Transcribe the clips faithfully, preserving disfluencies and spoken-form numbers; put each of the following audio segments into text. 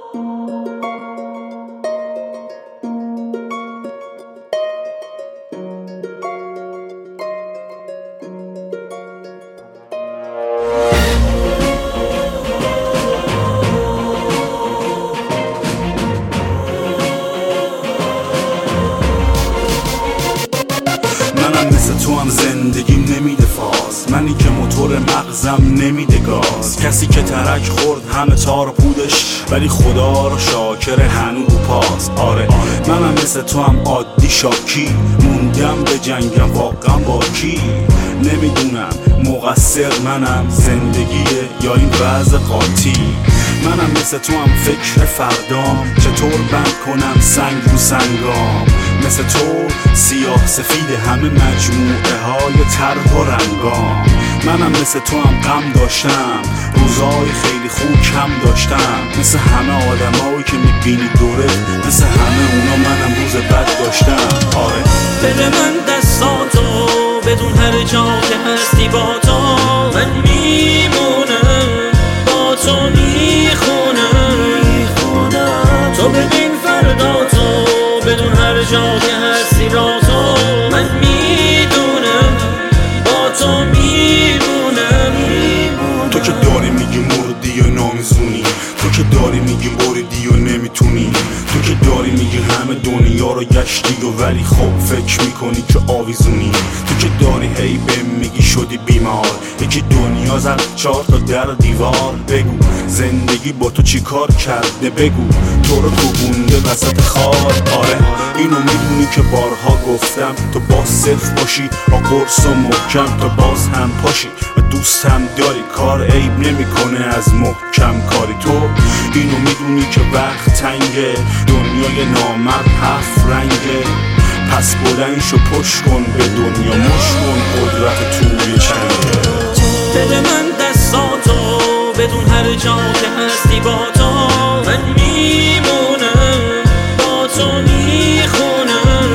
مثل تو هم زندگیم نمیده فاز، منی که موتور مغزم نمیده گاز، کسی که ترک خورد همه تار و پودش ولی خدا رو شاکر هنو رو پاس. آره منم مثل تو هم عادی شاکی، موندم به جنگم واقعا با کی، نمیدونم مقصر منم زندگیه یا این وضع قاطی. منم مثل تو هم فکر فردام، چطور بند کنم سنگ رو سنگام، مثل تو سیاه سفید همه مجموعه های طرح و رنگام. منم مثل تو هم غم داشتم، روزای خیلی خوب کم داشتم، مثل همه آدمایی که میبینی دورت، مثل همه اونا منم روز بد داشتم. آره بده من دستاتو بدون هر جا که هستی با تو من میمونم، با تو میخونم، تو ببین فرداتو بدون هر جا که هستی را تو من میدونم، با تو میمونم. تو که داری میگی مردی و نامیزونی، تو که داری میگی بریدی و نمیتونی، تو که داری میگی همه دنیا رو گشتی و ولی خب فکر میکنی که آویزونی، تو که داری هی بهم میگی شدی بیمار، یکی دنیا زد چهار تا در دیوار. بگو زندگی با تو چی کار کرده، بگو تو رو کوبونده وسط خار. آره اینو میدونی که بارها گفتم تو باز صفر باشی با قرص و محکم، تو باز هم پاشی و دوست هم داری، کار عیب نمیکنه از محکم کاری. تو اینو میدونی که وقت تنگه، دنیای نامرد هفت رنگه، پس بلند شو پشت کن به دنیا، مش کن قدرت توی چنگه. بده من دستاتو بدون هر جا که هستی با تو من میمونم، با تو میخونم،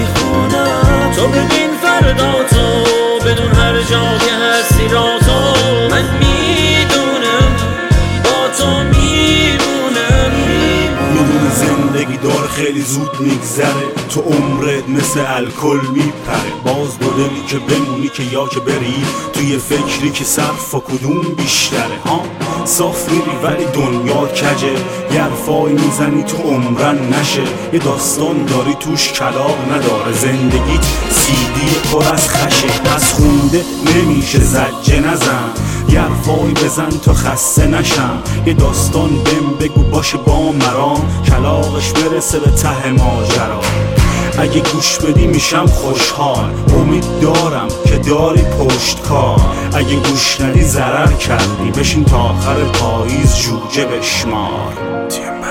تو ببین فرداتو بدون هر جا که هستی را تو من میدونم، با تو میمونم. میدونه زندگی داره خیلی زود میگذره، تو عمرت مثل الکل میپره، باز با دلی که بمونی که یا که بری توی فکری که صرف و کدوم بیشتره. ها صاف میری ولی دنیا کجه، یه حرفایی میزنی تو عمرن نشه، یه داستان داری توش کلاغ نداره، زندگیت سیدی پر از خشه، پس خونده نمیشه زجه نزن، یه حرفایی بزن تا خسته نشم، یه داستان بهم بگو باشه با مرام، کلاغش برسه به ته ماجرا. اگه گوش بدی میشم خوشحال، امید دارم که داری پشت کار، اگه گوش ندی ضرر کردی، بشین تا آخر پاییز جوجه بشمار.